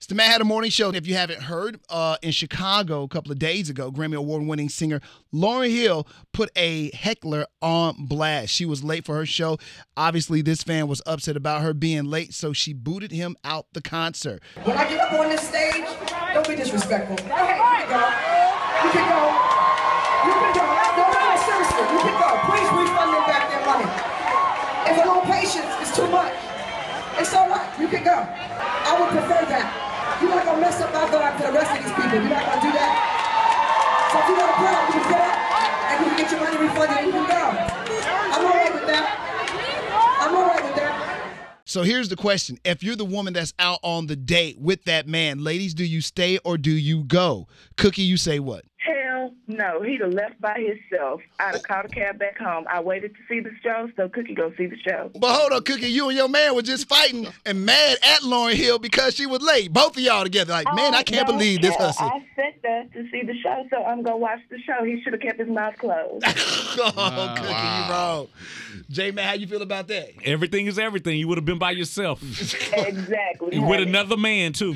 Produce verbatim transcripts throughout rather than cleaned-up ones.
It's the Mad Hatter Morning Show. If you haven't heard, uh, in Chicago a couple of days ago, Grammy Award-winning singer Lauryn Hill put a heckler on blast. She was late for her show. Obviously, this fan was upset about her being late, so she booted him out the concert. When I get up on this stage, don't be disrespectful. Go ahead, you can go. You can go. You can go. No, no, seriously, you can go. Please refund them back their money. If a little patience is too much, it's all right. You can go. I would prefer that. You're not going to mess up my vibe for the rest of these people. You're not going to do that. So if you got a problem, you can get up and you can get your money refunded and you can go. I'm all right with that. I'm all right with that. So here's the question. If you're the woman that's out on the date with that man, ladies, do you stay or do you go? Cookie, you say what? Hell no. He'd have left by himself. I'd have called a cab back home. I waited to see the show, so Cookie go see the show. But hold on, Cookie, you and your man were just fighting and mad at Lauryn Hill because she was late. Both of y'all together. Like, man, I can't believe this hustle. I sat there to see the show, so I'm going to watch the show. He should have kept his mouth closed. oh, wow. Cookie, you wrong. J-Man, how you feel about that? Everything is everything. You would have been by yourself. Exactly. With another man, too.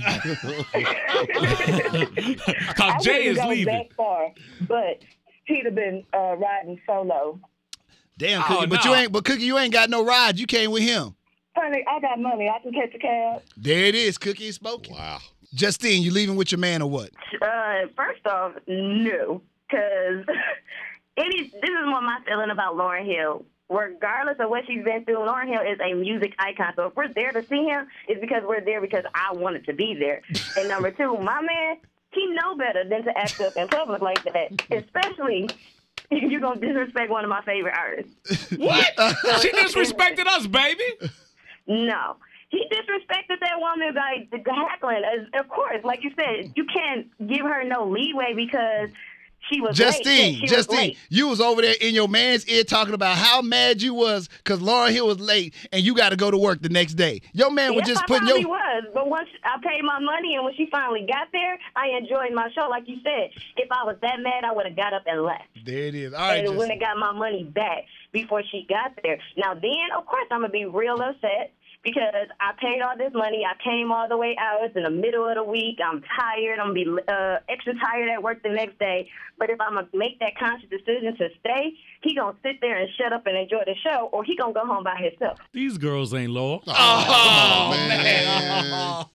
Because Jay is leaving. That far, but he'd have been uh, riding solo. Damn, Cookie, oh, but no. you ain't. But Cookie, you ain't got no ride. You came with him. Honey, I got money. I can catch a cab. There it is. Cookie is spoken. Wow. Justine, you leaving with your man or what? Uh, first off, no, because it is. This is what my feeling about Lauryn Hill. Regardless of what she's been through, Lauryn Hill is a music icon. So if we're there to see him, it's because we're there because I wanted to be there. And number two, my man, he know better than to act up in public like that, especially if you're going to disrespect one of my favorite artists. What? She disrespected us, baby. No. He disrespected that woman by heckling. Of course, like you said, you can't give her no leeway because she was Justine, late. She Justine, was late. you was over there in your man's ear talking about how mad you was because Lauryn Hill was late and you got to go to work the next day. Your man was Yes, just I putting probably your... was, but once I paid my money and when she finally got there, I enjoyed my show. Like you said, if I was that mad, I would have got up and left. There it is. All right, and wouldn't have got my money back before she got there. Now then, of course, I'm going to be real upset because I paid all this money. I came all the way out. It's in the middle of the week. I'm tired. I'm going to be uh, extra tired at work the next day. But if I'm going to make that conscious decision to stay, he going to sit there and shut up and enjoy the show, or he going to go home by himself. These girls ain't loyal. Oh, man. man.